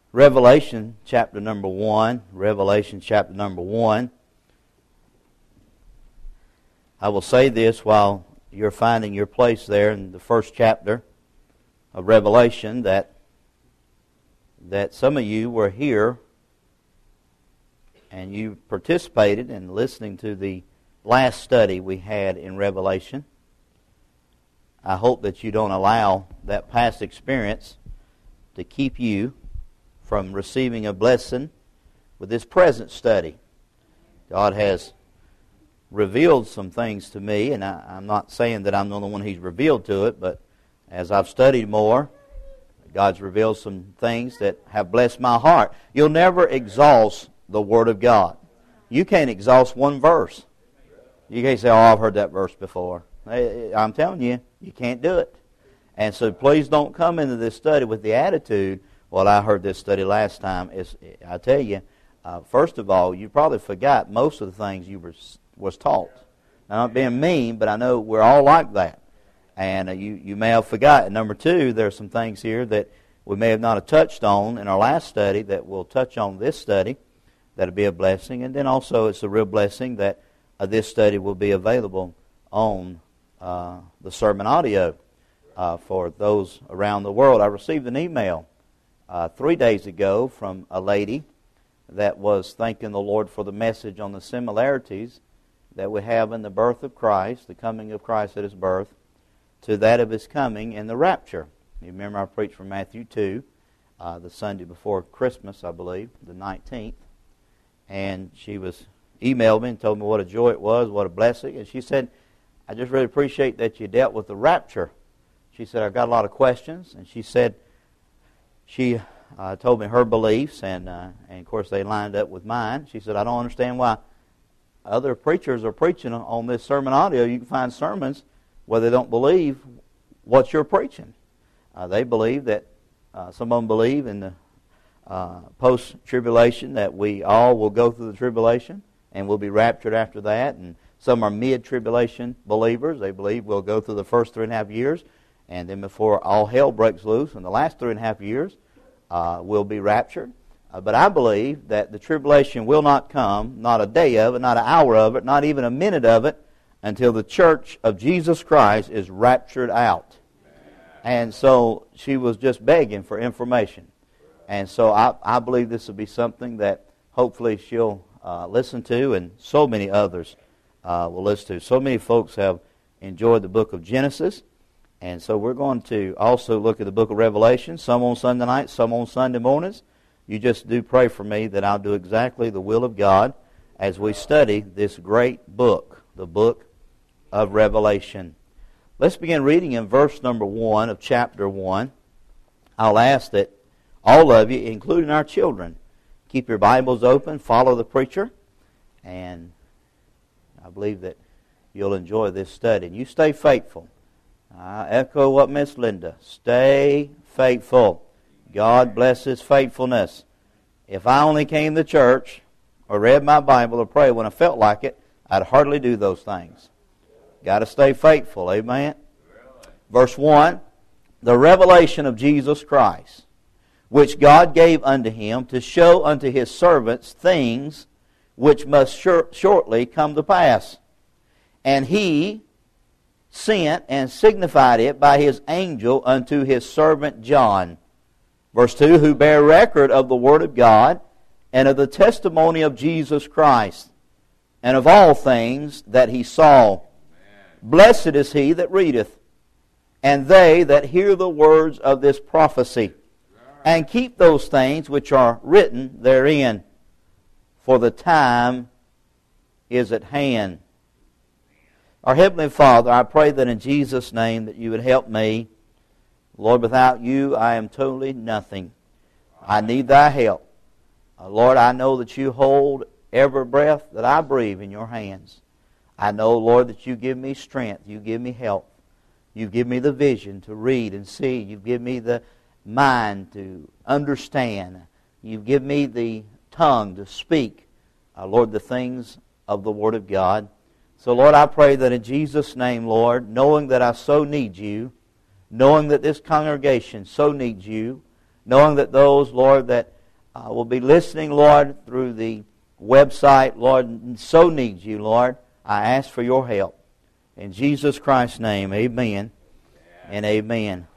Revelation chapter number 1. Revelation chapter number 1. I will say this while you're finding your place there in the first chapter of Revelation, that some of you were here and you participated in listening to the last study we had in Revelation. I hope that you don't allow that past experience to keep you from receiving a blessing with this present study. God has revealed some things to me, and I'm not saying that I'm the only one He's revealed to it, but as I've studied more, God's revealed some things that have blessed my heart. You'll never exhaust the Word of God. You can't exhaust one verse. You can't say, oh, I've heard that verse before. I'm telling you, you can't do it. And so please don't come into this study with the attitude, well, I heard this study last time. I tell you, first of all, you probably forgot most of the things you was taught. Now, not being mean, but I know we're all like that. And you may have forgotten. Number two, there are some things here that we may have not have touched on in our last study that we'll touch on this study. That'll be a blessing. And then also it's a real blessing that this study will be available on the sermon audio for those around the world. I received an email 3 days ago from a lady that was thanking the Lord for the message on the similarities that we have in the birth of Christ, the coming of Christ at His birth, to that of His coming in the rapture. You remember I preached from Matthew 2, the Sunday before Christmas, I believe, the 19th. And she emailed me and told me what a joy it was, what a blessing. And she said, I just really appreciate that you dealt with the rapture. She said, I've got a lot of questions. And she said, she told me her beliefs, and of course they lined up with mine. She said, I don't understand why other preachers are preaching on this sermon audio. You can find sermons where they don't believe what you're preaching. They believe that, some of them believe in the post-tribulation, that we all will go through the tribulation and we'll be raptured after that. And some are mid-tribulation believers. They believe we'll go through the first 3.5 years, and then before all hell breaks loose in the last 3.5 years, we'll be raptured. But I believe that the tribulation will not come, not a day of it, not an hour of it, not even a minute of it, until the church of Jesus Christ is raptured out. And so she was just begging for information. And so I believe this will be something that hopefully she'll listen to, and so many others will listen to. So many folks have enjoyed the book of Genesis. And so we're going to also look at the book of Revelation, some on Sunday nights, some on Sunday mornings. You just do pray for me that I'll do exactly the will of God as we study this great book, the book of Revelation. Let's begin reading in verse number 1 of chapter 1. I'll ask that all of you, including our children, keep your Bibles open, follow the preacher, and I believe that you'll enjoy this study. And you stay faithful. I echo what Miss Linda. Stay faithful. God bless His faithfulness. If I only came to church or read my Bible or prayed when I felt like it, I'd hardly do those things. Got to stay faithful. Amen? Verse 1, the revelation of Jesus Christ, which God gave unto Him to show unto His servants things which must shortly come to pass. And He sent and signified it by His angel unto His servant John. Verse 2, who bear record of the Word of God and of the testimony of Jesus Christ, and of all things that He saw. Amen. Blessed is he that readeth, and they that hear the words of this prophecy, and keep those things which are written therein, for the time is at hand. Our Heavenly Father, I pray that in Jesus' name that You would help me. Lord, without You, I am totally nothing. I need Thy help. Lord, I know that You hold every breath that I breathe in Your hands. I know, Lord, that You give me strength. You give me help. You give me the vision to read and see. You give me the mind to understand. You give me the tongue to speak, Lord, the things of the Word of God. So, Lord, I pray that in Jesus' name, Lord, knowing that I so need You, knowing that this congregation so needs You, knowing that those, Lord, that will be listening, Lord, through the website, Lord, so needs you, Lord. I ask for your help. In Jesus Christ's name, amen and amen.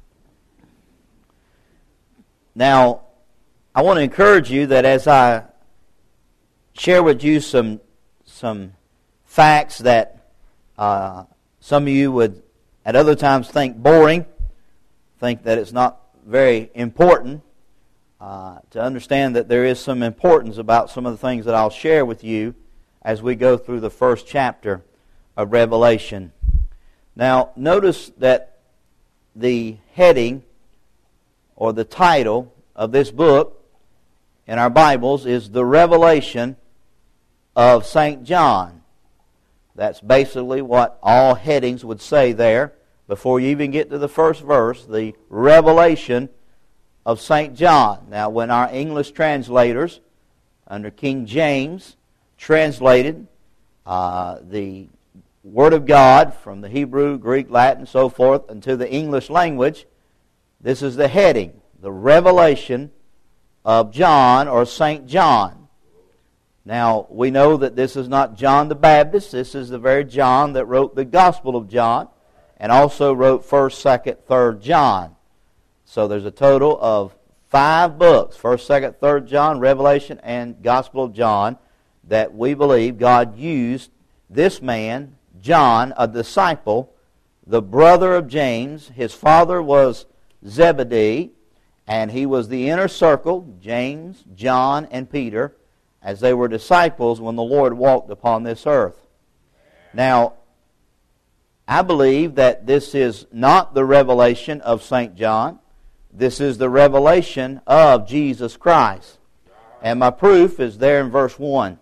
Now, I want to encourage you that as I share with you some facts that some of you would at other times think boring, think that it's not very important, to understand that there is some importance about some of the things that I'll share with you as we go through the first chapter of Revelation. Now, notice that the heading or the title of this book in our Bibles is The Revelation of St. John. That's basically what all headings would say there. Before you even get to the first verse, the Revelation of St. John. Now, when our English translators, under King James, translated the Word of God from the Hebrew, Greek, Latin, so forth, into the English language, this is the heading, the Revelation of John or St. John. Now, we know that this is not John the Baptist. This is the very John that wrote the Gospel of John and also wrote 1st, 2nd, 3rd John. So there's a total of 5 books, 1st, 2nd, 3rd John, Revelation, and Gospel of John, that we believe God used this man, John, a disciple, the brother of James. His father was Zebedee, and he was the inner circle, James, John, and Peter, as they were disciples when the Lord walked upon this earth. Now, I believe that this is not the revelation of St. John. This is the revelation of Jesus Christ. And my proof is there in verse 1.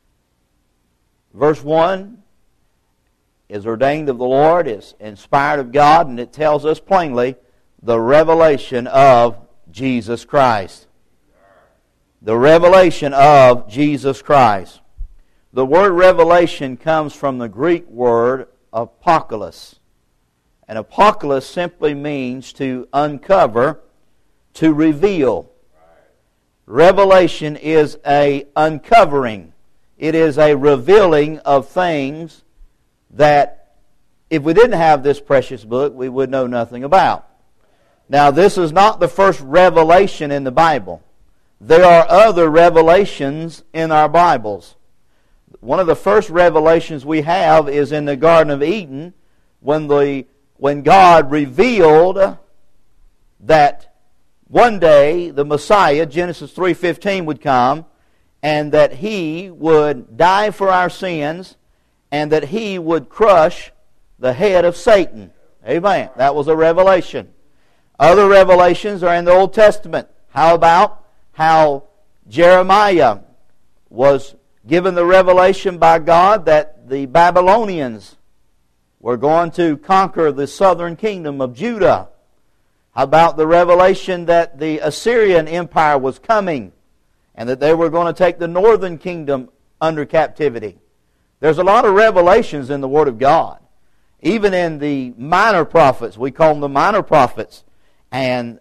Verse 1 is ordained of the Lord, is inspired of God, and it tells us plainly the revelation of Jesus Christ. The revelation of Jesus Christ. The word revelation comes from the Greek word apocalypse. And apocalypse simply means to uncover, to reveal. Revelation is a uncovering. It is a revealing of things that if we didn't have this precious book, we would know nothing about. Now, this is not the first revelation in the Bible. There are other revelations in our Bibles. One of the first revelations we have is in the Garden of Eden, when God revealed that one day the Messiah, Genesis 3:15, would come, and that He would die for our sins, and that He would crush the head of Satan. Amen. That was a revelation. Other revelations are in the Old Testament. How about how Jeremiah was given the revelation by God that the Babylonians were going to conquer the southern kingdom of Judah? How about the revelation that the Assyrian Empire was coming and that they were going to take the northern kingdom under captivity? There's a lot of revelations in the Word of God. Even in the minor prophets, we call them the minor prophets. And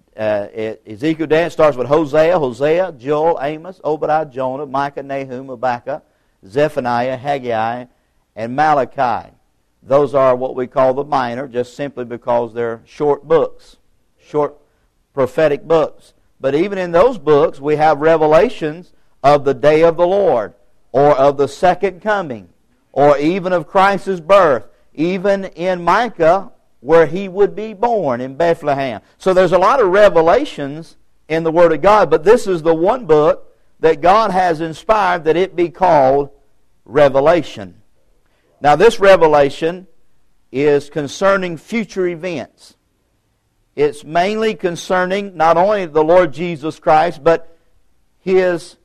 Ezekiel Dan starts with Hosea, Joel, Amos, Obadiah, Jonah, Micah, Nahum, Habakkuk, Zephaniah, Haggai, and Malachi. Those are what we call the minor, just simply because they're short books, short prophetic books. But even in those books, we have revelations of the day of the Lord, or of the second coming, or even of Christ's birth. Even in Micah, where He would be born in Bethlehem. So there's a lot of revelations in the Word of God, but this is the one book that God has inspired that it be called Revelation. Now, this revelation is concerning future events. It's mainly concerning not only the Lord Jesus Christ, but His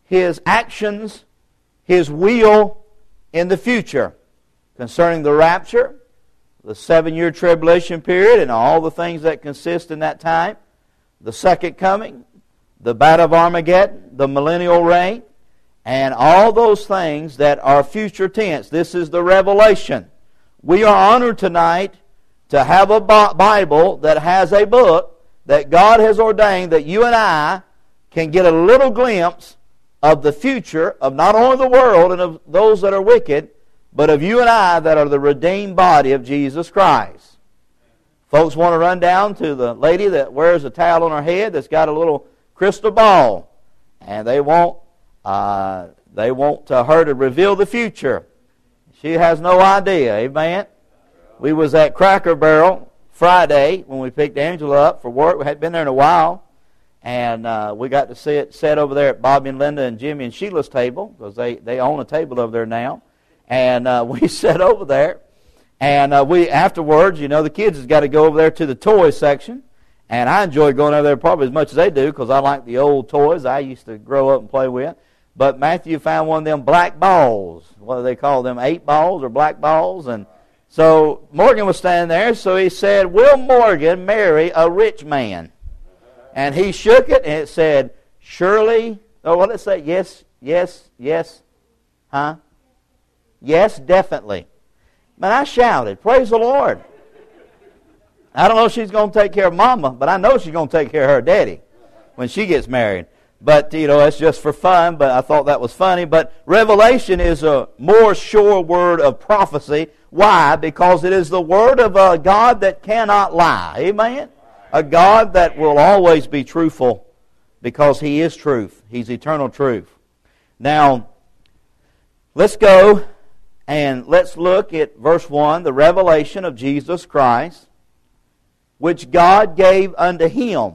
actions, His will in the future, concerning the rapture, the 7-year tribulation period, and all the things that consist in that time, the second coming, the battle of Armageddon, the millennial reign, and all those things that are future tense. This is the revelation. We are honored tonight to have a Bible that has a book that God has ordained that you and I can get a little glimpse of the future of not only the world and of those that are wicked, but of you and I that are the redeemed body of Jesus Christ. Folks want to run down to the lady that wears a towel on her head that's got a little crystal ball, and they want her to reveal the future. She has no idea, amen? We was at Cracker Barrel Friday when we picked Angela up for work. We hadn't been there in a while, and we got to sit over there at Bobby and Linda and Jimmy and Sheila's table, because they own a table over there now. And we sat over there, and we afterwards, the kids has got to go over there to the toy section, and I enjoy going over there probably as much as they do, because I like the old toys I used to grow up and play with. But Matthew found one of them black balls. What do they call them, 8 balls or black balls? And so Morgan was standing there, so he said, "Will Morgan marry a rich man?" And he shook it, and it said, "Surely," what did it say? Yes, yes, yes, huh? Yes, definitely. Man, I shouted, praise the Lord. I don't know if she's going to take care of Mama, but I know she's going to take care of her daddy when she gets married. But, it's just for fun, but I thought that was funny. But Revelation is a more sure word of prophecy. Why? Because it is the word of a God that cannot lie. Amen? A God that will always be truthful, because He is truth. He's eternal truth. Now, let's go and let's look at verse 1, the revelation of Jesus Christ, which God gave unto Him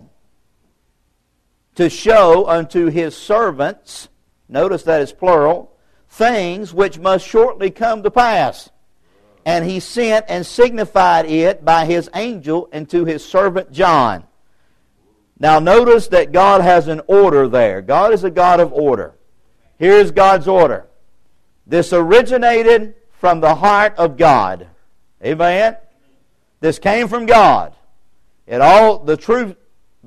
to show unto His servants, notice that is plural, things which must shortly come to pass. And He sent and signified it by His angel unto His servant John. Now notice that God has an order there. God is a God of order. Here is God's order. This originated from the heart of God. Amen? This came from God. The truth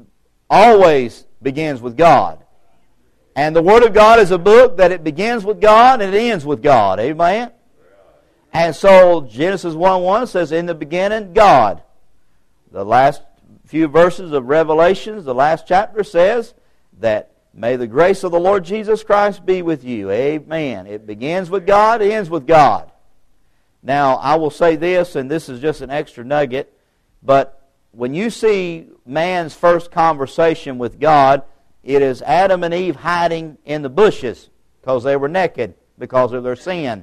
always begins with God. And the Word of God is a book that it begins with God and it ends with God. Amen? And so Genesis 1:1 says, "In the beginning, God." The last few verses of Revelations, the last chapter says that, "May the grace of the Lord Jesus Christ be with you." Amen. It begins with God, it ends with God. Now, I will say this, and this is just an extra nugget, but when you see man's first conversation with God, it is Adam and Eve hiding in the bushes because they were naked because of their sin.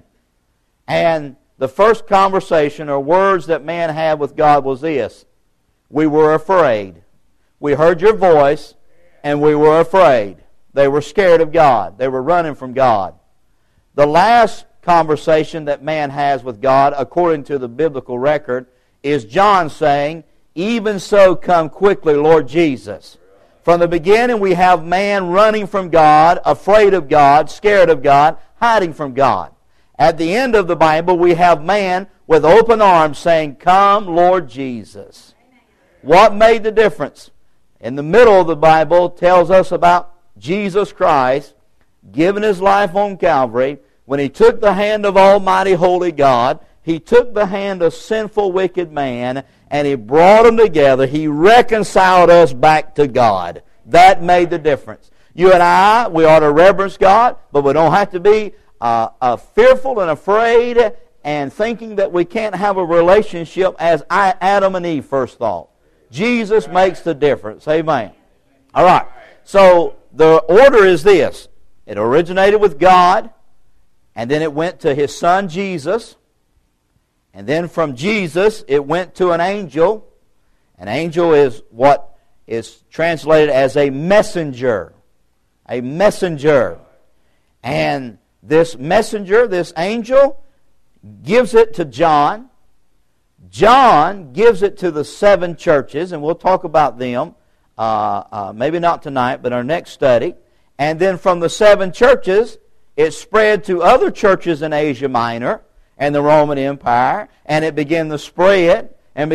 And the first conversation or words that man had with God was this: "We were afraid. We heard your voice, and we were afraid." They were scared of God. They were running from God. The last conversation that man has with God, according to the biblical record, is John saying, "Even so come quickly, Lord Jesus." From the beginning, we have man running from God, afraid of God, scared of God, hiding from God. At the end of the Bible, we have man with open arms saying, "Come, Lord Jesus." What made the difference? In the middle of the Bible tells us about Jesus Christ giving His life on Calvary. When He took the hand of Almighty Holy God, He took the hand of sinful, wicked man, and He brought them together. He reconciled us back to God. That made the difference. You and I, we ought to reverence God, but we don't have to be fearful and afraid and thinking that we can't have a relationship as Adam and Eve first thought. Jesus makes the difference. Amen. All right. So the order is this. It originated with God, and then it went to His Son Jesus, and then from Jesus it went to an angel. An angel is what is translated as a messenger. A messenger. And this messenger, this angel, gives it to John. John gives it to the 7 churches, and we'll talk about them, maybe not tonight, but our next study. And then from the 7 churches, it spread to other churches in Asia Minor and the Roman Empire, and it began to spread,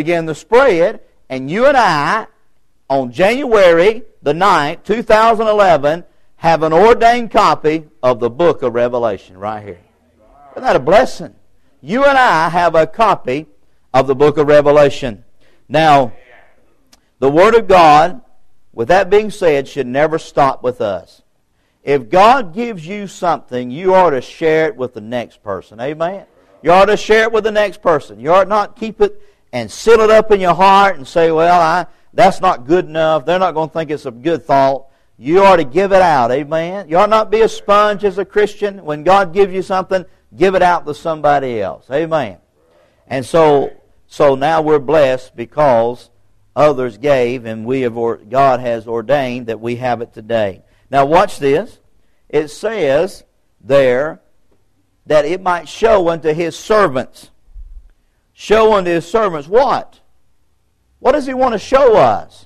and you and I, on January the 9th, 2011, have an ordained copy of the book of Revelation right here. Isn't that a blessing? You and I have a copy of the book of Revelation. Now, the Word of God with that being said, should never stop with us. If God gives you something, you ought to share it with the next person. Amen? You ought to share it with the next person. You ought not keep it and seal it up in your heart and say, well, that's not good enough. They're not going to think it's a good thought. You ought to give it out. Amen? You ought not be a sponge as a Christian. When God gives you something, give it out to somebody else. Amen? And so now we're blessed because others gave, and God has ordained that we have it today. Now watch this. It says there that it might show unto His servants. Show unto His servants what? What does He want to show us?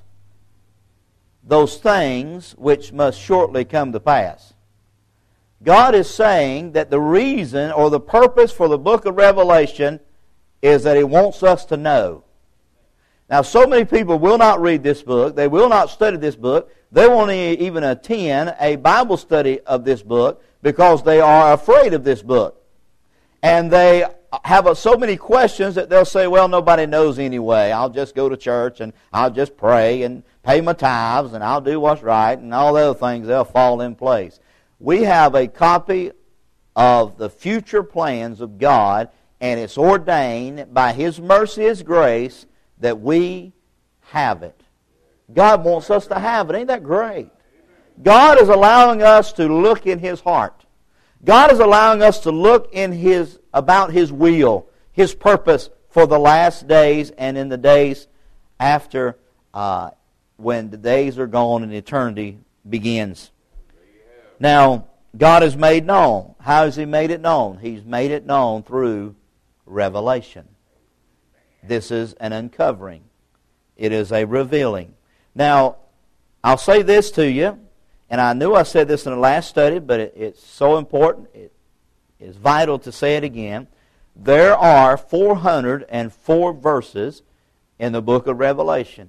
Those things which must shortly come to pass. God is saying that the reason or the purpose for the book of Revelation is that He wants us to know. Now, so many people will not read this book. They will not study this book. They won't even attend a Bible study of this book because they are afraid of this book. And they have so many questions that they'll say, well, nobody knows anyway. I'll just go to church and I'll just pray and pay my tithes and I'll do what's right and all the other things, they'll fall in place. We have a copy of the future plans of God, and it's ordained by His mercy, His grace, that we have it. God wants us to have it. Ain't that great? God is allowing us to look in His heart. God is allowing us to look in about His will, His purpose for the last days and in the days after when the days are gone and eternity begins. Now, God has made known. How has He made it known? He's made it known through revelation. This is an uncovering. It is a revealing. Now, I'll say this to you, and I knew I said this in the last study, but it's so important. It is vital to say it again. There are 404 verses in the book of Revelation.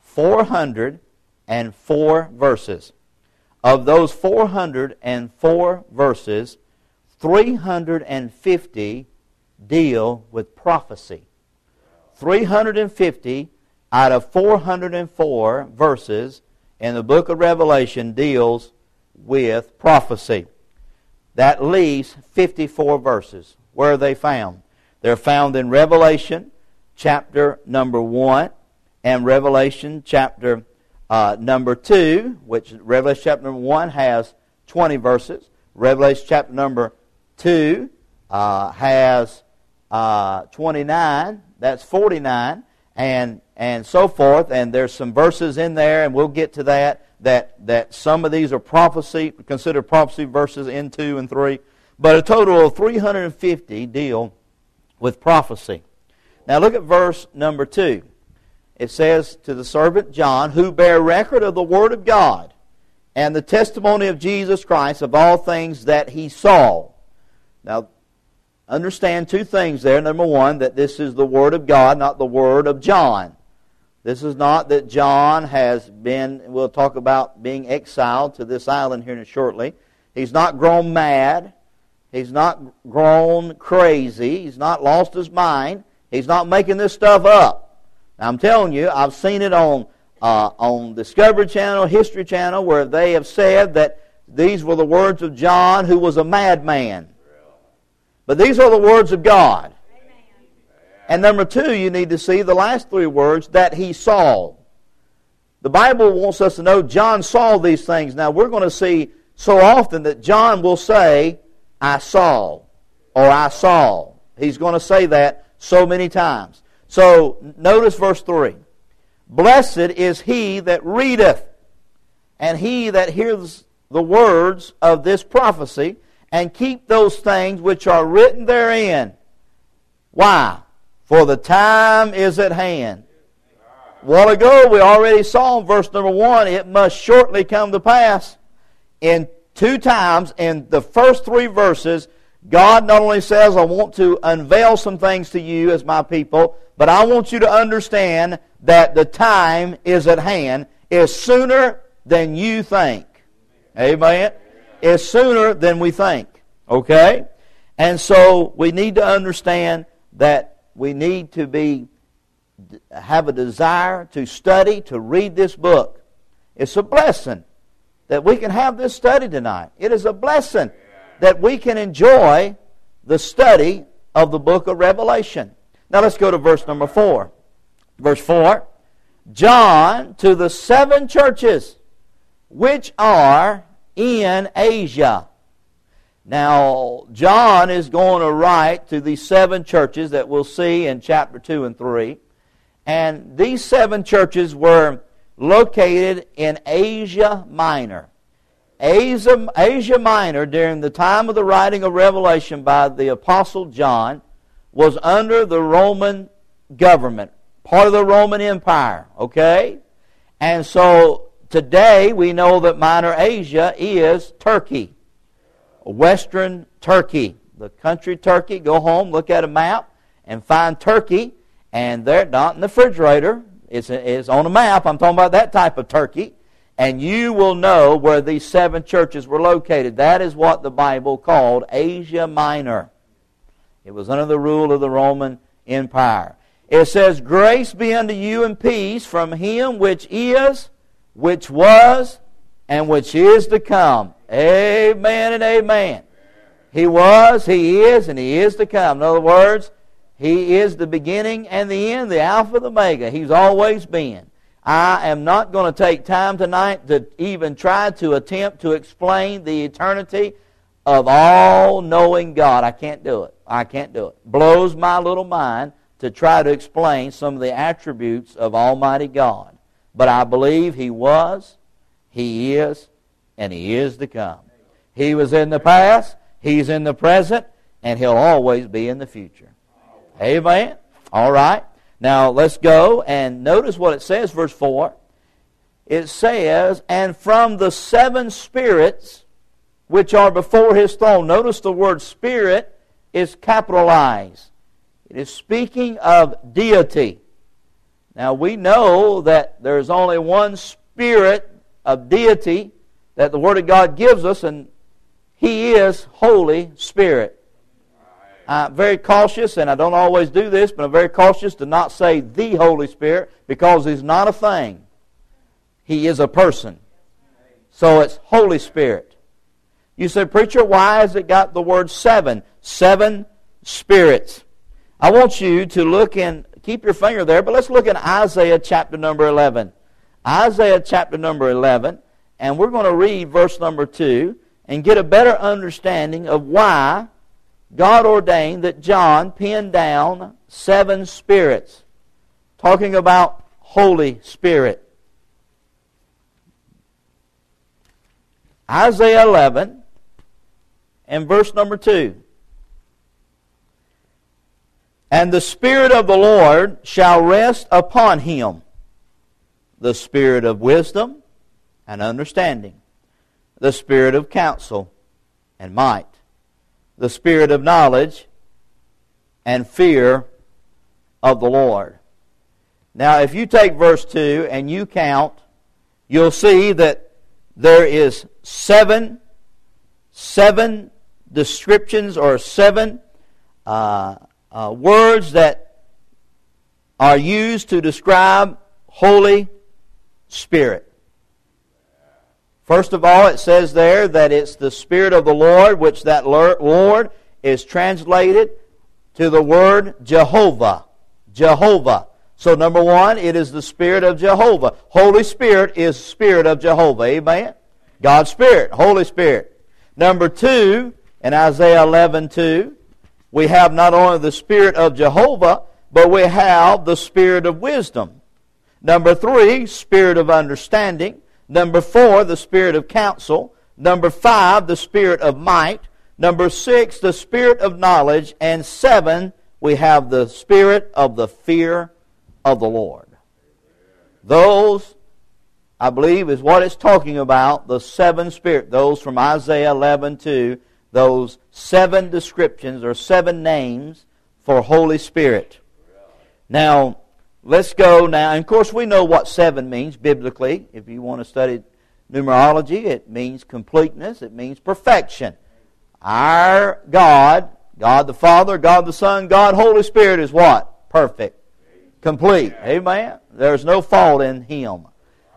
404 verses. Of those 404 verses, 350 deal with prophecy. 350 out of 404 verses in the book of Revelation deals with prophecy. That leaves 54 verses. Where are they found? They're found in Revelation chapter number 1 and Revelation chapter number 2, which Revelation chapter number 1 has 20 verses. Revelation chapter number 2 has 29. That's 49, and so forth. And there's some verses in there, and we'll get to that some of these are considered prophecy verses in 2 and 3. But a total of 350 deal with prophecy. Now look at verse number 2. It says, to the servant John, who bear record of the Word of God and the testimony of Jesus Christ of all things that he saw. Now, understand two things there. Number one, that this is the Word of God, not the Word of John. This is not that John has been, we'll talk about being exiled to this island here shortly. He's not grown mad. He's not grown crazy. He's not lost his mind. He's not making this stuff up. Now, I'm telling you, I've seen it on Discovery Channel, History Channel, where they have said that these were the words of John, who was a madman. But these are the words of God. Amen. And number two, you need to see the last three words, that he saw. The Bible wants us to know John saw these things. Now, we're going to see so often that John will say, I saw, or I saw. He's going to say that so many times. So, notice verse 3. Blessed is he that readeth, and he that hears the words of this prophecy, and keep those things which are written therein. Why? For the time is at hand. A while ago, we already saw in verse number 1, it must shortly come to pass. In 2 times, in the first 3 verses, God not only says, I want to unveil some things to you as my people, but I want you to understand that the time is at hand. It's sooner than you think. Amen? It's sooner than we think. Okay? And so we need to understand that we need to have a desire to study, to read this book. It's a blessing that we can have this study tonight. It is a blessing that we can enjoy the study of the book of Revelation. Now let's go to verse number 4. Verse 4, John to the 7 churches which are in Asia. Now, John is going to write to these 7 churches that we'll see in chapter 2 and 3. And these 7 churches were located in Asia Minor. Asia Minor, during the time of the writing of Revelation by the Apostle John, was under the Roman government, part of the Roman Empire, okay? And so today we know that Minor Asia is Turkey, Western Turkey. The country Turkey, go home, look at a map, and find Turkey, and they're not in the refrigerator. It's on a map. I'm talking about that type of Turkey. And you will know where these 7 churches were located. That is what the Bible called Asia Minor. It was under the rule of the Roman Empire. It says, grace be unto you and peace from Him which is, which was, and which is to come. Amen and amen. He was, He is, and He is to come. In other words, He is the beginning and the end, the Alpha and the Omega. He's always been. I am not going to take time tonight to even try to attempt to explain the eternity of all-knowing God. I can't do it. I can't do it. Blows my little mind to try to explain some of the attributes of Almighty God. But I believe He was, He is, and He is to come. He was in the past, He's in the present, and He'll always be in the future. Amen? All right. Now, let's go and notice what it says, verse 4. It says, and from the 7 spirits which are before His throne. Notice the word spirit is capitalized. It is speaking of deity. Now, we know that there's only one spirit of deity that the Word of God gives us, and He is Holy Spirit. I'm very cautious, and I don't always do this, but I'm very cautious to not say the Holy Spirit, because He's not a thing. He is a person. So it's Holy Spirit. You say, preacher, why has it got the word 7? 7 spirits. I want you to look in, keep your finger there, but let's look in Isaiah chapter number 11. Isaiah chapter number 11, and we're going to read verse number 2 and get a better understanding of why God ordained that John penned down 7 spirits, talking about Holy Spirit. Isaiah 11 and verse number 2. And the Spirit of the Lord shall rest upon Him, the Spirit of wisdom and understanding, the Spirit of counsel and might, the Spirit of knowledge and fear of the Lord. Now, if you take verse 2 and you count, you'll see that there is 7 descriptions or 7 words that are used to describe Holy Spirit. First of all, it says there that it's the Spirit of the Lord, which that Lord is translated to the word Jehovah. Jehovah. So number 1, it is the Spirit of Jehovah. Holy Spirit is Spirit of Jehovah. Amen? God's Spirit, Holy Spirit. Number 2, in Isaiah 11:2, we have not only the Spirit of Jehovah, but we have the Spirit of wisdom. Number 3, Spirit of understanding. Number 4, the Spirit of counsel. Number 5, the Spirit of might. Number 6, the Spirit of knowledge. And 7, we have the Spirit of the fear of the Lord. Those, I believe, is what it's talking about, the 7 spirits. Those from Isaiah 11:2, those 7 descriptions or 7 names for Holy Spirit. Now, let's go now. And of course, we know what 7 means biblically. If you want to study numerology, it means completeness. It means perfection. Our God, God the Father, God the Son, God Holy Spirit is what? Perfect. Complete. Amen? There's no fault in Him.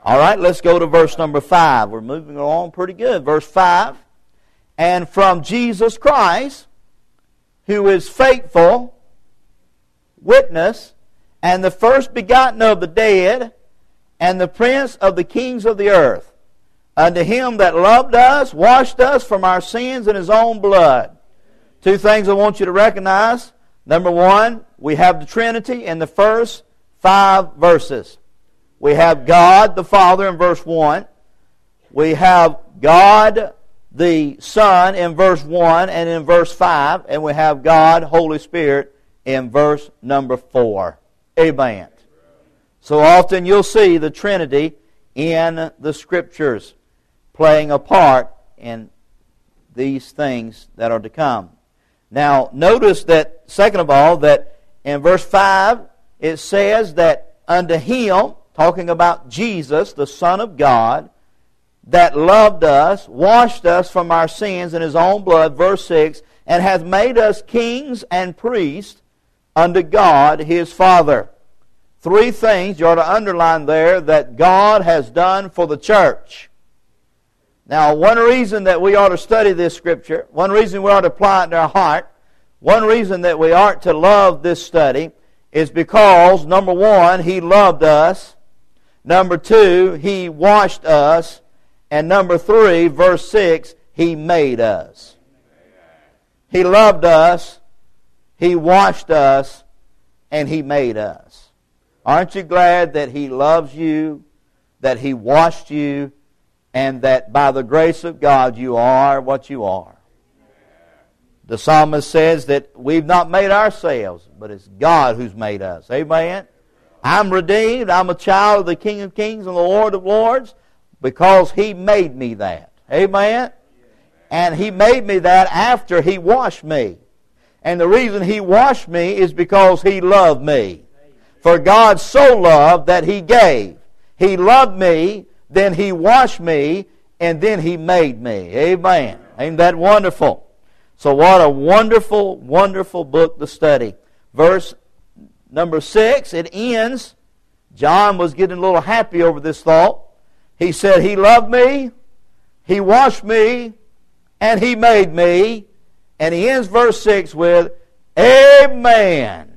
All right, let's go to verse number 5. We're moving along pretty good. Verse 5. And from Jesus Christ, who is faithful, witness, and the first begotten of the dead, and the prince of the kings of the earth, unto him that loved us, washed us from our sins in his own blood. Two things I want you to recognize. Number one, we have the Trinity in the first 5 verses. We have God the Father in verse 1. We have God the Son in verse 1 and in verse 5. And we have God, Holy Spirit, in verse number 4. Amen. So often you'll see the Trinity in the Scriptures playing a part in these things that are to come. Now, notice that, second of all, that in verse 5, it says that unto him, talking about Jesus, the Son of God, that loved us, washed us from our sins in his own blood, verse 6, and hath made us kings and priests unto God his Father. 3 things you ought to underline there that God has done for the church. Now, one reason that we ought to study this Scripture, one reason we ought to apply it to our heart, one reason that we ought to love this study is because, number 1, he loved us. Number 2, he washed us. And number 3, verse 6, he made us. He loved us, he washed us, and he made us. Aren't you glad that he loves you, that he washed you, and that by the grace of God you are what you are? The psalmist says that we've not made ourselves, but it's God who's made us. Amen? I'm redeemed. I'm a child of the King of Kings and the Lord of Lords because he made me that. Amen? And he made me that after he washed me. And the reason he washed me is because he loved me. For God so loved that he gave. He loved me, then he washed me, and then he made me. Amen. Ain't that wonderful? So what a wonderful, wonderful book to study. Verse number 6, it ends. John was getting a little happy over this thought. He said, he loved me, he washed me, and he made me. And he ends verse 6 with, Amen.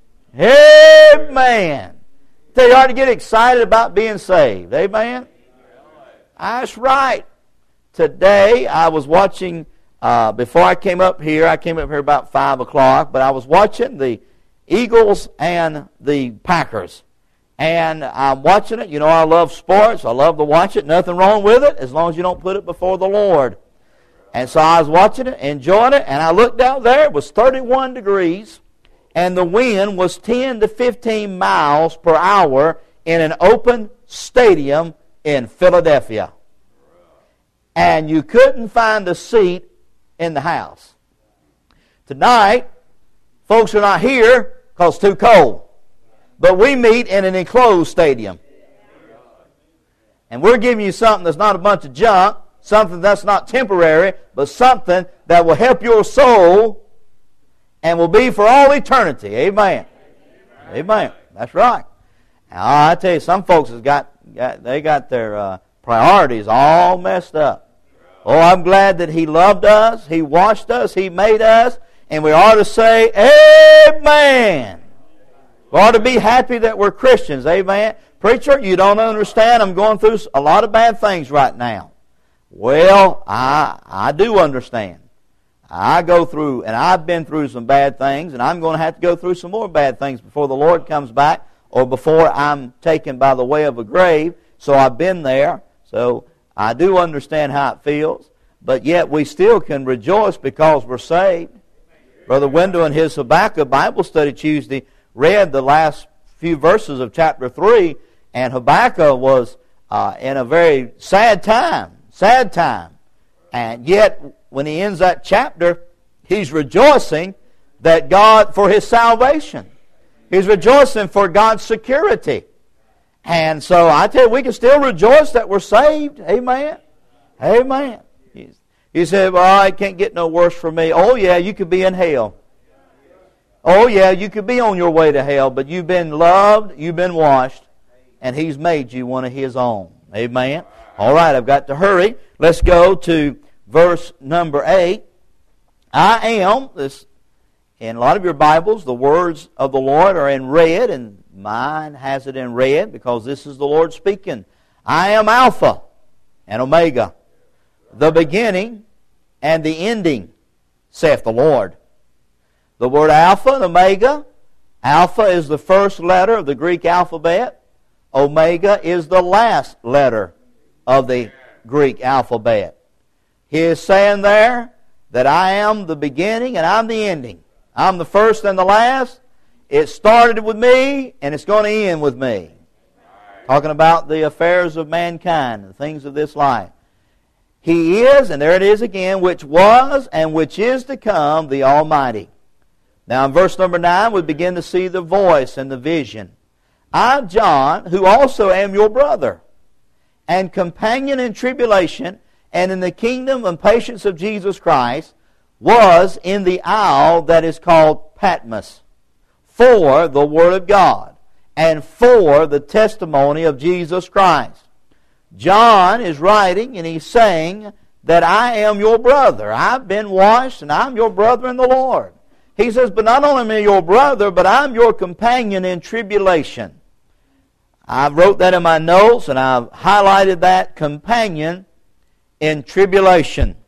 Amen. Tell you, you ought to get excited about being saved. Amen? That's right. Today, I was watching, before I came up here about 5 o'clock, but I was watching the Eagles and the Packers. And I'm watching it. You know, I love sports. I love to watch it. Nothing wrong with it as long as you don't put it before the Lord. And so I was watching it, enjoying it, and I looked out there. It was 31 degrees, and the wind was 10 to 15 miles per hour in an open stadium in Philadelphia. And you couldn't find a seat in the house. Tonight, folks are not here because it's too cold. But we meet in an enclosed stadium. And we're giving you something that's not a bunch of junk, something that's not temporary, but something that will help your soul and will be for all eternity. Amen. Amen. That's right. Now, I tell you, some folks have got their priorities all messed up. Oh, I'm glad that he loved us, he washed us, he made us, and we ought to say, Amen. We ought to be happy that we're Christians. Amen. Preacher, you don't understand. I'm going through a lot of bad things right now. Well, I do understand. I go through, and I've been through some bad things, and I'm going to have to go through some more bad things before the Lord comes back or before I'm taken by the way of a grave. So I've been there. So I do understand how it feels. But yet we still can rejoice because we're saved. Brother Wendell in his Habakkuk Bible Study Tuesday read the last few verses of chapter 3, and Habakkuk was in a very sad time. And yet, when he ends that chapter, he's rejoicing that God, for his salvation. He's rejoicing for God's security. And so, I tell you, we can still rejoice that we're saved. Amen. Amen. He said, well, it can't get no worse for me. Oh, yeah, you could be in hell. Oh, yeah, you could be on your way to hell, but you've been loved, you've been washed, and he's made you one of his own. Amen. All right, I've got to hurry. Let's go to verse number 8. I am, this, in a lot of your Bibles, the words of the Lord are in red, and mine has it in red because this is the Lord speaking. I am Alpha and Omega, the beginning and the ending, saith the Lord. The word Alpha and Omega, Alpha is the first letter of the Greek alphabet. Omega is the last letter of the Greek alphabet. He is saying there that I am the beginning and I'm the ending. I'm the first and the last. It started with me and it's going to end with me. Talking about the affairs of mankind and things of this life. He is, and there it is again, which was and which is to come, the Almighty. Now in verse number 9 we begin to see the voice and the vision. I, John, who also am your brother, and companion in tribulation, and in the kingdom and patience of Jesus Christ, was in the isle that is called Patmos, for the Word of God, and for the testimony of Jesus Christ. John is writing, and he's saying that I am your brother. I've been washed, and I'm your brother in the Lord. He says, but not only am I your brother, but I'm your companion in tribulation. I wrote that in my notes, and I've highlighted that, companion in tribulation.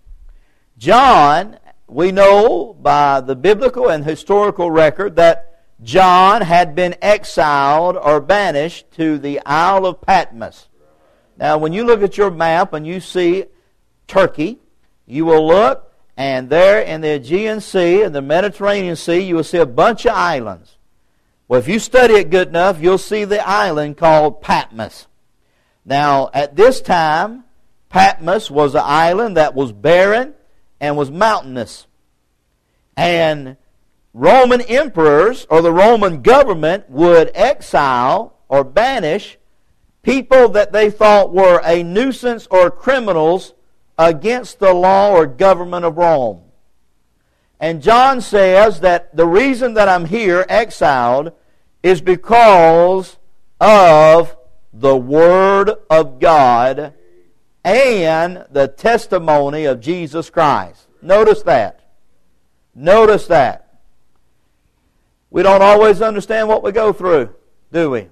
John, we know by the biblical and historical record that John had been exiled or banished to the Isle of Patmos. Now, when you look at your map and you see Turkey, you will look, and there in the Aegean Sea and the Mediterranean Sea, you will see a bunch of islands. Well, if you study it good enough, you'll see the island called Patmos. Now, at this time, Patmos was an island that was barren and was mountainous. And Roman emperors or the Roman government would exile or banish people that they thought were a nuisance or criminals against the law or government of Rome. And John says that the reason that I'm here exiled is because of the Word of God and the testimony of Jesus Christ. Notice that. Notice that. We don't always understand what we go through, do we?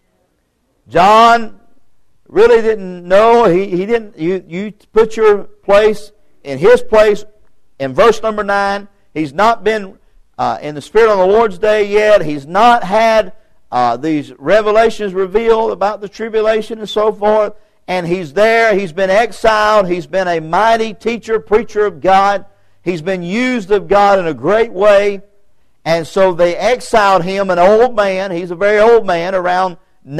John really didn't know. He didn't. You put your place in his place in verse number 9. He's not been in the Spirit on the Lord's Day yet. He's not had these revelations revealed about the tribulation and so forth. And he's there. He's been exiled. He's been a mighty teacher, preacher of God. He's been used of God in a great way. And so they exiled him, an old man. He's a very old man, around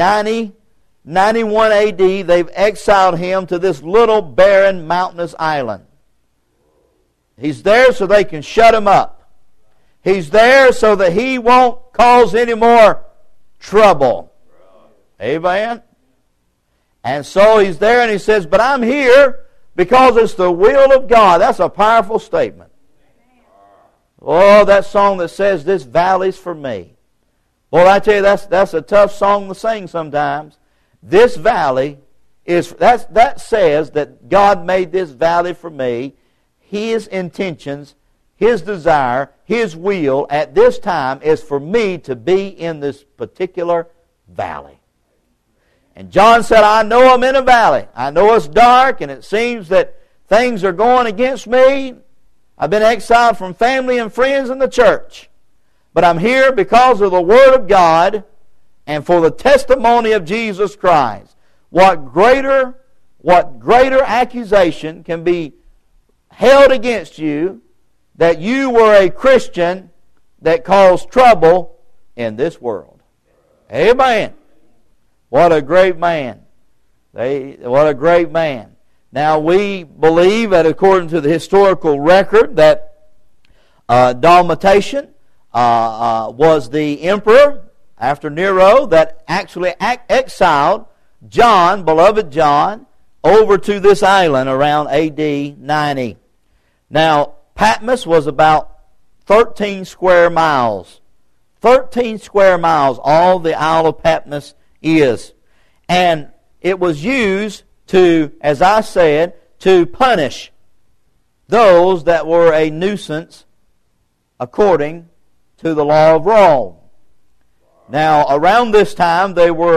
91 AD. They've exiled him to this little barren mountainous island. He's there so they can shut him up. He's there so that he won't cause any more trouble. Amen? And so he's there and he says, but I'm here because it's the will of God. That's a powerful statement. Oh, that song that says, this valley's for me. Well, I tell you, that's a tough song to sing sometimes. This valley that says that God made this valley for me. His intentions, His desire, His will at this time is for me to be in this particular valley. And John said, I know I'm in a valley. I know it's dark and it seems that things are going against me. I've been exiled from family and friends in the church. But I'm here because of the Word of God and for the testimony of Jesus Christ. What greater accusation can be held against you that you were a Christian that caused trouble in this world? Amen. What a great man. What a great man. Now we believe that according to the historical record that Domitian was the emperor after Nero that actually exiled John, beloved John, over to this island around AD 90. Now, Patmos was about 13 square miles. 13 square miles, all the Isle of Patmos is. And it was used to, as I said, to punish those that were a nuisance according to the law of Rome. Now, around this time,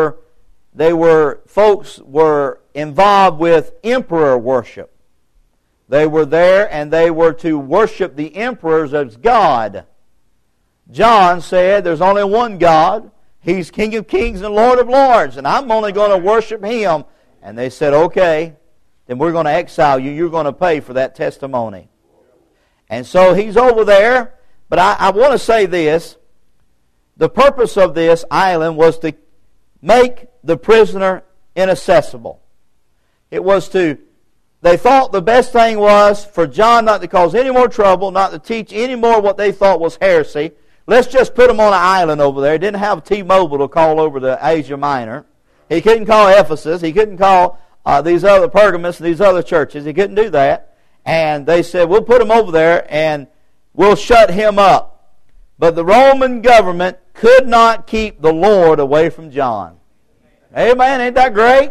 folks were involved with emperor worship. They were there and they were to worship the emperors as God. John said there's only one God. He's King of Kings and Lord of Lords, and I'm only going to worship Him. And they said, okay, then we're going to exile you. You're going to pay for that testimony. And so he's over there. But I want to say this. The purpose of this island was to make the prisoner inaccessible. It was to, they thought the best thing was for John not to cause any more trouble, not to teach any more what they thought was heresy. Let's just put him on an island over there. He didn't have T-Mobile to call over to Asia Minor. He couldn't call Ephesus. He couldn't call these other Pergamos and these other churches. He couldn't do that. And they said, we'll put him over there and we'll shut him up. But the Roman government could not keep the Lord away from John. Amen. Ain't that great?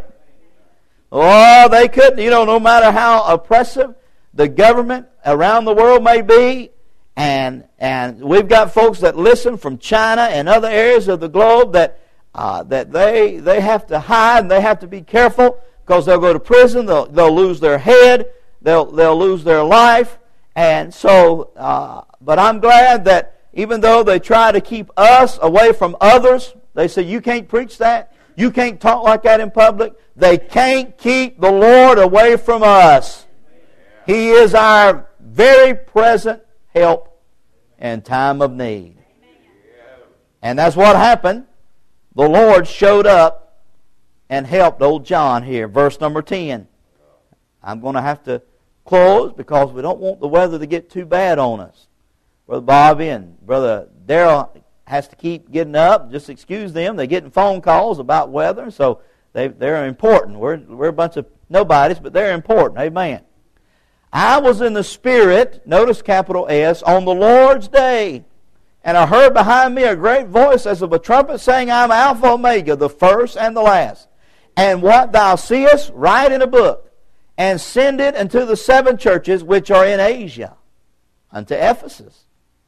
Oh, they couldn't. You know, no matter how oppressive the government around the world may be, and we've got folks that listen from China and other areas of the globe that they have to hide and they have to be careful because they'll go to prison, they'll lose their head, they'll lose their life. And so, but I'm glad that even though they try to keep us away from others, they say, you can't preach that, you can't talk like that in public, they can't keep the Lord away from us. He is our very present help in time of need. And that's what happened. The Lord showed up and helped old John here. Verse number 10. I'm going to have to close because we don't want the weather to get too bad on us. Brother Bobby and Brother Darrell has to keep getting up. Just excuse them. They're getting phone calls about weather, so they're important. We're a bunch of nobodies, but they're important. Amen. I was in the Spirit, notice capital S, on the Lord's day. And I heard behind me a great voice as of a trumpet saying, I am Alpha Omega, the first and the last. And what thou seest, write in a book, and send it unto the 7 churches which are in Asia, unto Ephesus,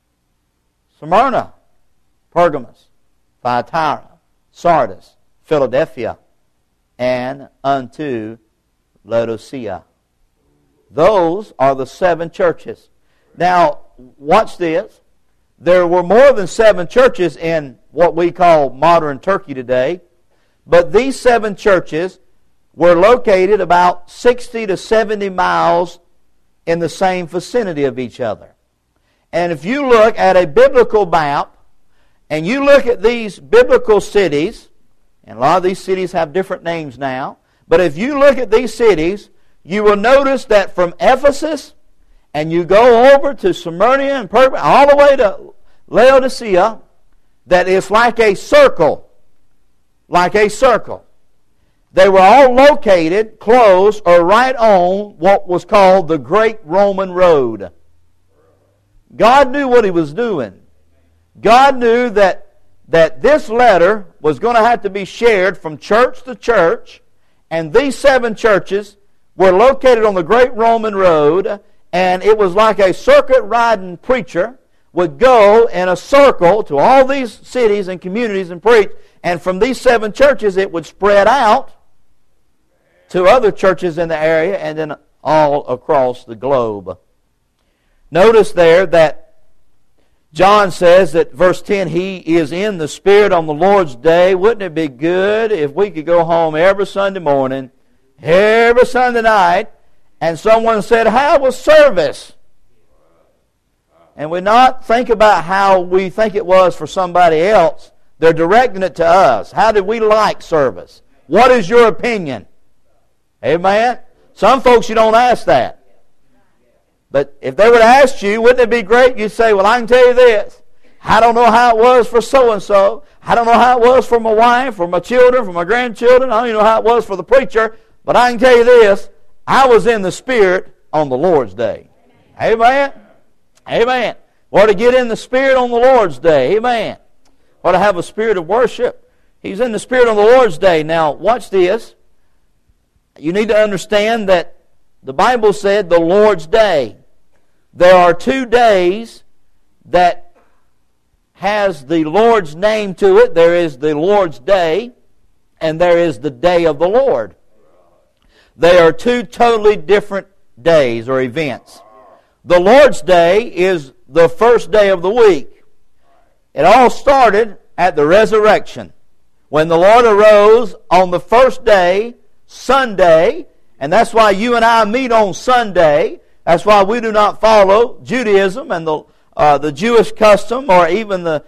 Smyrna, Pergamos, Thyatira, Sardis, Philadelphia, and unto Laodicea. Those are the 7 churches. Now, watch this. There were more than 7 churches in what we call modern Turkey today, but these 7 churches were located about 60 to 70 miles in the same vicinity of each other. And if you look at a biblical map, and you look at these biblical cities, and a lot of these cities have different names now, but if you look at these cities, you will notice that from Ephesus, and you go over to Smyrna and Pergamos, all the way to Laodicea, that it's like a circle. Like a circle. They were all located close or right on what was called the Great Roman Road. God knew what He was doing. God knew that this letter was going to have to be shared from church to church, and these 7 churches were located on the Great Roman Road, and it was like a circuit-riding preacher would go in a circle to all these cities and communities and preach, and from these 7 churches it would spread out to other churches in the area and then all across the globe. Notice there that John says that, verse 10, he is in the Spirit on the Lord's day. Wouldn't it be good if we could go home every Sunday morning, every Sunday night, and someone said, how was service? And we not think about how we think it was for somebody else. They're directing it to us. How did we like service? What is your opinion? Amen? Some folks you don't ask that. But if they would have asked you, wouldn't it be great? You'd say, well, I can tell you this. I don't know how it was for so-and-so. I don't know how it was for my wife, for my children, for my grandchildren. I don't even know how it was for the preacher. But I can tell you this. I was in the Spirit on the Lord's day. Amen? Amen. Or to get in the Spirit on the Lord's day. Amen. Or to have a spirit of worship. He's in the Spirit on the Lord's day. Now, watch this. you need to understand that the Bible said the Lord's Day. There are 2 days that has the Lord's name to it. There is the Lord's Day, and there is the Day of the Lord. They are 2 totally different days or events. The Lord's Day is the first day of the week. It all started at the resurrection, when the Lord arose on the first day, Sunday, and that's why you and I meet on Sunday. That's why we do not follow Judaism and the Jewish custom, or even the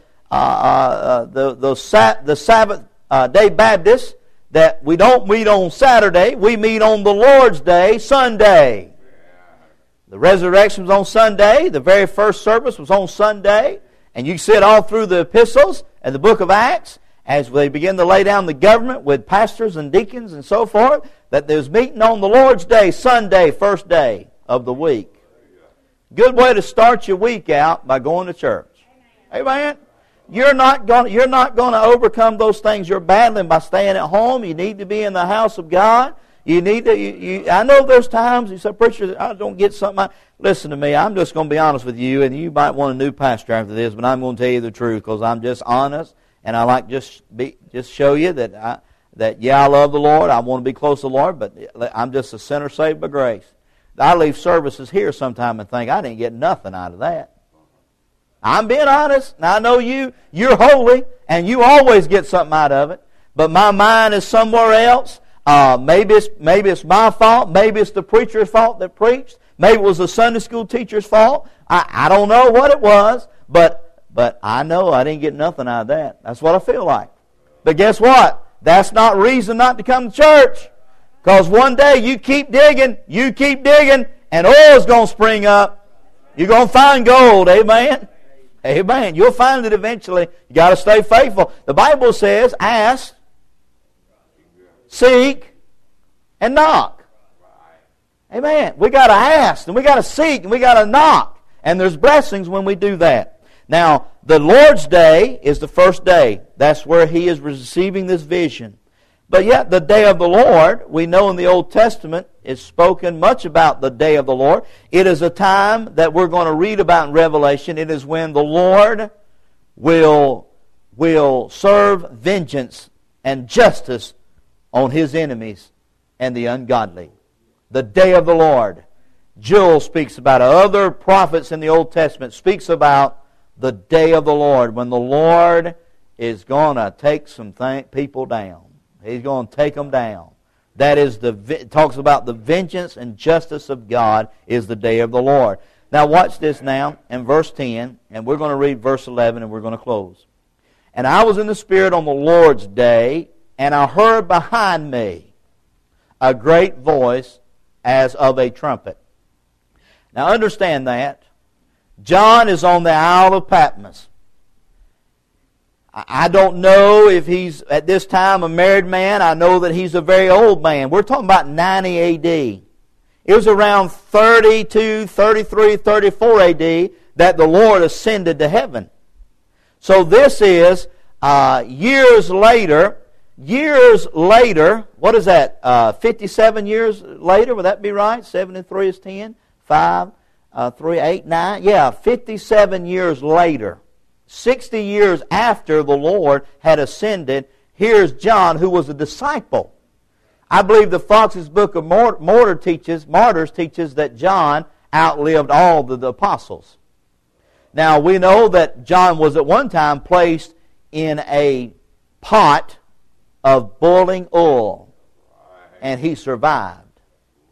Sabbath day Baptists, that we don't meet on Saturday. We meet on the Lord's Day, Sunday. The resurrection was on Sunday. The very first service was on Sunday. And you see it all through the epistles and the book of Acts, as they begin to lay down the government with pastors and deacons and so forth, that there's meeting on the Lord's Day, Sunday, first day of the week. Good way to start your week out, by going to church. Amen. You're not going to overcome those things you're battling by staying at home. You need to be in the house of God. You need to. I know there's times you say, "Preacher, I don't get something." Listen to me. I'm just going to be honest with you, and you might want a new pastor after this, but I'm going to tell you the truth because I'm just honest, and I like just show you that I love the Lord. I want to be close to the Lord, but I'm just a sinner saved by grace. I leave services here sometime and think I didn't get nothing out of that. I'm being honest. Now I know you're holy, and you always get something out of it. But my mind is somewhere else. Maybe it's my fault. Maybe it's the preacher's fault that preached. Maybe it was the Sunday school teacher's fault. I don't know what it was, but I know I didn't get nothing out of that. That's what I feel like. But guess what? That's not reason not to come to church. Because one day you keep digging, and oil's going to spring up. You're going to find gold. Amen? Amen. You'll find it eventually. You got to stay faithful. The Bible says, ask, seek, and knock. Amen. We got to ask, and we got to seek, and we got to knock. And there's blessings when we do that. Now, the Lord's Day is the first day. That's where He is receiving this vision. But yet, the day of the Lord, we know in the Old Testament, is spoken much about the day of the Lord. It is a time that we're going to read about in Revelation. It is when the Lord will serve vengeance and justice on His enemies and the ungodly. The day of the Lord. Joel speaks about it. Other prophets in the Old Testament speaks about the day of the Lord, when the Lord is going to take some people down. He's going to take them down. That is it talks about the vengeance and justice of God is the day of the Lord. Now watch this now in verse 10, and we're going to read verse 11 and we're going to close. And I was in the Spirit on the Lord's day, and I heard behind me a great voice as of a trumpet. Now understand that. John is on the Isle of Patmos. I don't know if he's, at this time, a married man. I know that he's a very old man. We're talking about 90 A.D. It was around 32, 33, 34 A.D. that the Lord ascended to heaven. So this is years later. What is that? 57 years later? Would that be right? 73 is 10. 5, 3, 8, 9. Yeah, 57 years later. 60 years after the Lord had ascended, here's John, who was a disciple. I believe the Fox's Book of Martyrs teaches that John outlived all the apostles. Now, we know that John was at one time placed in a pot of boiling oil, and he survived.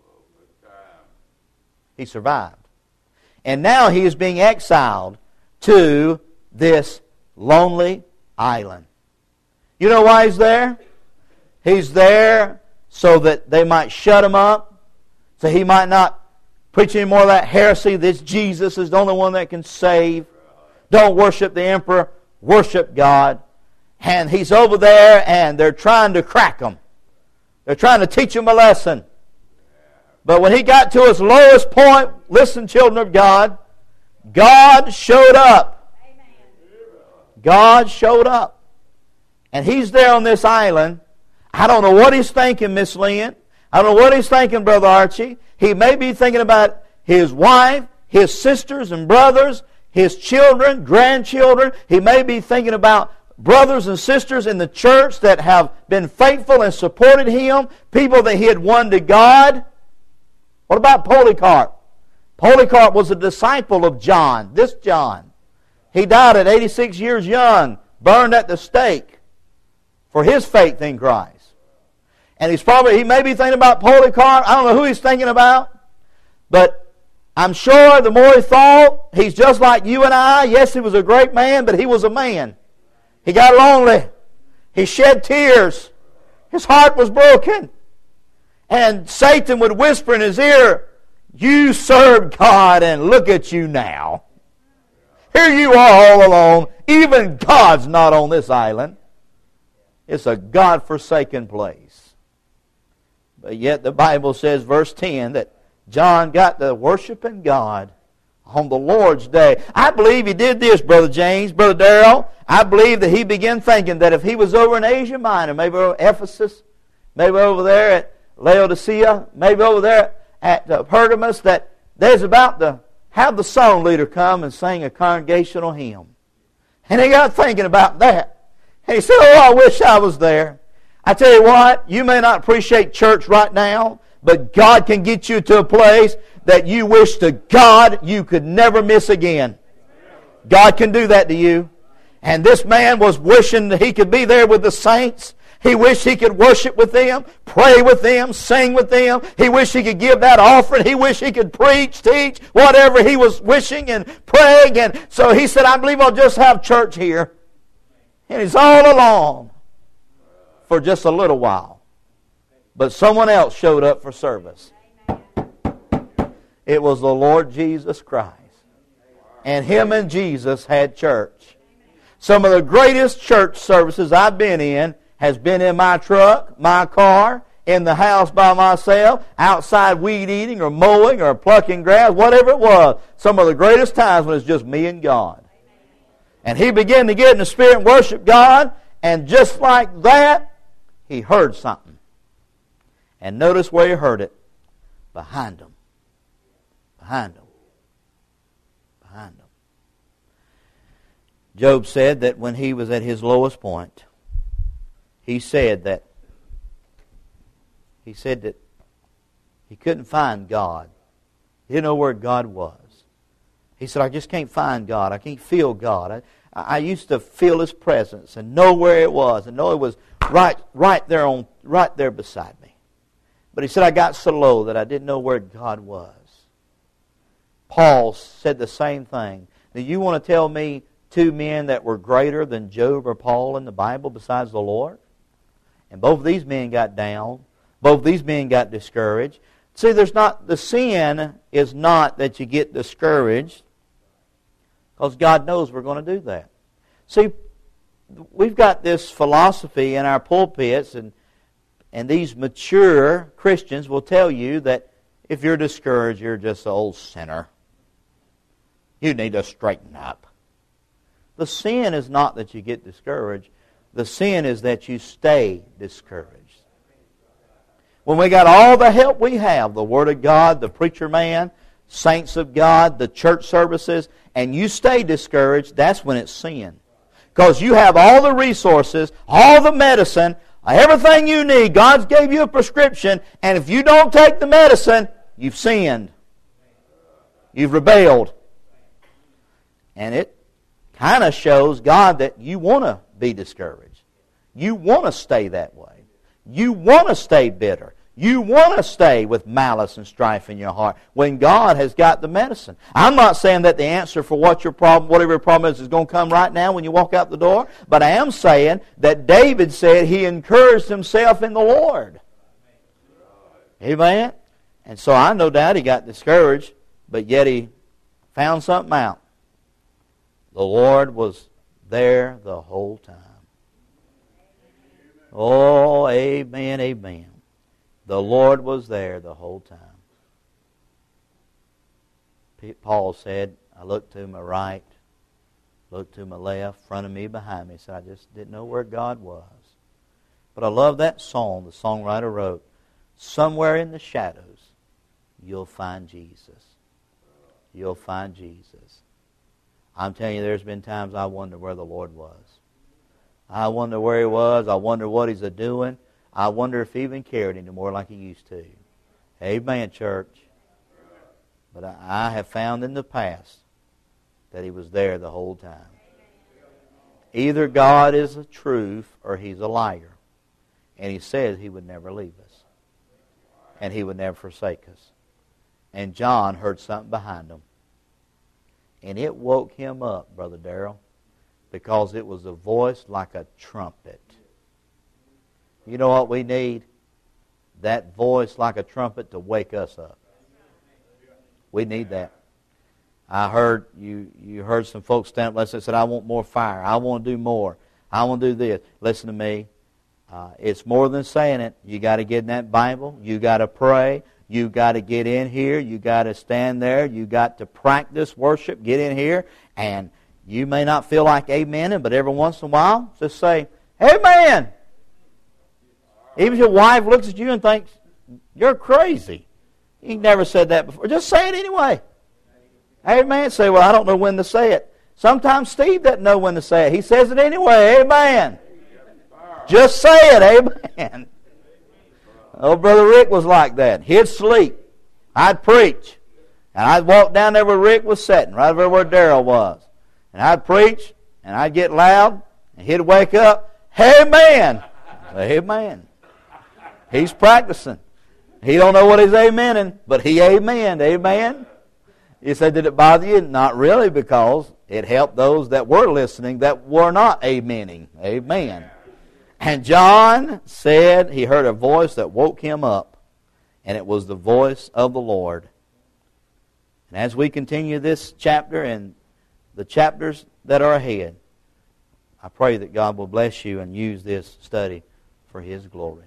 He survived. And now he is being exiled to this lonely island. You know why he's there? He's there so that they might shut him up, so he might not preach any more of that heresy. This Jesus is the only one that can save. Don't worship the emperor, worship God. And he's over there, and they're trying to crack him. They're trying to teach him a lesson. But when he got to his lowest point, listen, children of God, God showed up. God showed up. And he's there on this island. I don't know what he's thinking, Miss Lynn. I don't know what he's thinking, Brother Archie. He may be thinking about his wife, his sisters and brothers, his children, grandchildren. He may be thinking about brothers and sisters in the church that have been faithful and supported him, people that he had won to God. What about Polycarp? Polycarp was a disciple of John, this John. He died at 86 years young, burned at the stake for his faith in Christ. And he may be thinking about Polycarp. I don't know who he's thinking about. But I'm sure the more he thought, he's just like you and I. Yes, he was a great man, but he was a man. He got lonely. He shed tears. His heart was broken. And Satan would whisper in his ear, "You served God and look at you now. Here you are all alone. Even God's not on this island. It's a God-forsaken place." But yet the Bible says, verse 10, that John got to worshiping God on the Lord's day. I believe he did this, Brother James, Brother Darrell. I believe that he began thinking that if he was over in Asia Minor, maybe over Ephesus, maybe over there at Laodicea, maybe over there at Pergamos, that there's about to have the song leader come and sing a congregational hymn. And he got thinking about that. And he said, "Oh, I wish I was there." I tell you what, you may not appreciate church right now, but God can get you to a place that you wish to God you could never miss again. God can do that to you. And this man was wishing that he could be there with the saints. He wished he could worship with them, pray with them, sing with them. He wished he could give that offering. He wished he could preach, teach, whatever he was wishing and praying. And so he said, "I believe I'll just have church here." And he's all alone for just a little while. But someone else showed up for service. It was the Lord Jesus Christ. And him and Jesus had church. Some of the greatest church services I've been in has been in my truck, my car, in the house by myself, outside weed eating or mowing or plucking grass, whatever it was. Some of the greatest times when it's just me and God. And he began to get in the Spirit and worship God, and just like that, he heard something. And notice where he heard it. Behind him. Behind him. Behind him. Job said that when he was at his lowest point, he said that he couldn't find God. He didn't know where God was. He said, "I just can't find God. I can't feel God. I used to feel His presence and know where it was and know it was right there beside me. But," he said, "I got so low that I didn't know where God was." Paul said the same thing. Now, you want to tell me two men that were greater than Job or Paul in the Bible besides the Lord? And both of these men got down. Both of these men got discouraged. See, the sin is not that you get discouraged, because God knows we're going to do that. See, we've got this philosophy in our pulpits, and these mature Christians will tell you that if you're discouraged, you're just an old sinner. You need to straighten up. The sin is not that you get discouraged. The sin is that you stay discouraged. When we got all the help we have, the Word of God, the preacher man, saints of God, the church services, and you stay discouraged, that's when it's sin. Because you have all the resources, all the medicine, everything you need. God's gave you a prescription, and if you don't take the medicine, you've sinned. You've rebelled. And it kind of shows God that you want to be discouraged. You want to stay that way. You want to stay bitter. You want to stay with malice and strife in your heart when God has got the medicine. I'm not saying that the answer for what your problem, whatever your problem is going to come right now when you walk out the door, but I am saying that David said he encouraged himself in the Lord. Amen? And so I no doubt he got discouraged, but yet he found something out. The Lord was there the whole time. Oh, amen, amen. The Lord was there the whole time. Paul said, I looked to my right, looked to my left, front of me, behind me. He said, I just didn't know where God was. But I love that song the songwriter wrote. somewhere in the shadows, you'll find Jesus. You'll find Jesus. I'm telling you, there's been times I wonder where the Lord was. I wonder where He was. I wonder what He's a-doing. I wonder if He even cared anymore like He used to. Amen, church. But I have found in the past that He was there the whole time. Either God is the truth or He's a liar. And He says He would never leave us. And He would never forsake us. And John heard something behind him. And it woke him up, Brother Darrell, because it was a voice like a trumpet. You know what we need? That voice like a trumpet to wake us up. We need that. I heard you heard some folks stand up and said, I want more fire. I want to do more. I want to do this. Listen to me. It's more than saying it. You got to get in that Bible. You got to pray. You got to get in here. You got to stand there. You got to practice worship. Get in here. And you may not feel like amening, but every once in a while, just say, Amen. Even if your wife looks at you and thinks, you're crazy. You never said that before. Just say it anyway. Amen. Say, well, I don't know when to say it. Sometimes Steve doesn't know when to say it. He says it anyway. Amen. Just say it. Amen. Oh, Brother Rick was like that. He'd sleep. I'd preach. And I'd walk down there where Rick was sitting, right over where Darrell was. And I'd preach, and I'd get loud, and he'd wake up. Amen. Amen. He's practicing. He don't know what he's amening, but he amened. Amen. You say, did it bother you? Not really, because it helped those that were listening that were not amening. Amen. And John said he heard a voice that woke him up, and it was the voice of the Lord. And as we continue this chapter and the chapters that are ahead, I pray that God will bless you and use this study for His glory.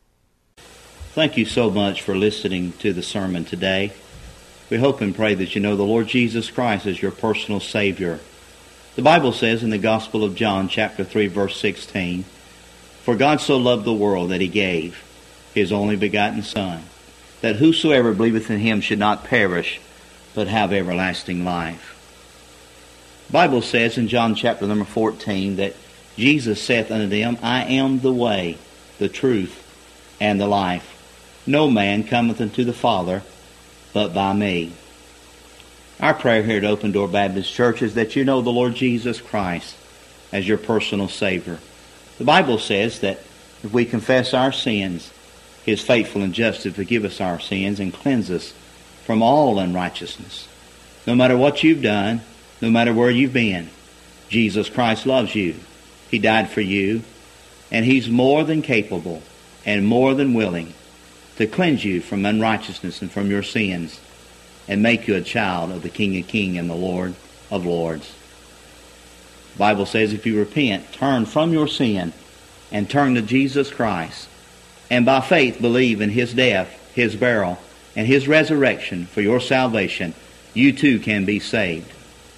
Thank you so much for listening to the sermon today. We hope and pray that you know the Lord Jesus Christ as your personal Savior. The Bible says in the Gospel of John, chapter 3, verse 16, For God so loved the world that He gave His only begotten Son, that whosoever believeth in Him should not perish, but have everlasting life. The Bible says in John chapter number 14 that Jesus saith unto them, I am the way, the truth, and the life. No man cometh unto the Father but by me. Our prayer here at Open Door Baptist Church is that you know the Lord Jesus Christ as your personal Savior. The Bible says that if we confess our sins, He is faithful and just to forgive us our sins and cleanse us from all unrighteousness. No matter what you've done, no matter where you've been, Jesus Christ loves you. He died for you, and He's more than capable and more than willing to cleanse you from unrighteousness and from your sins and make you a child of the King of Kings and the Lord of Lords. The Bible says if you repent, turn from your sin, and turn to Jesus Christ, and by faith believe in His death, His burial, and His resurrection for your salvation, you too can be saved.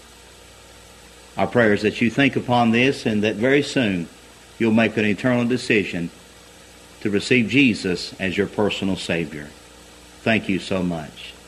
Our prayer is that you think upon this and that very soon you'll make an eternal decision to receive Jesus as your personal Savior. Thank you so much.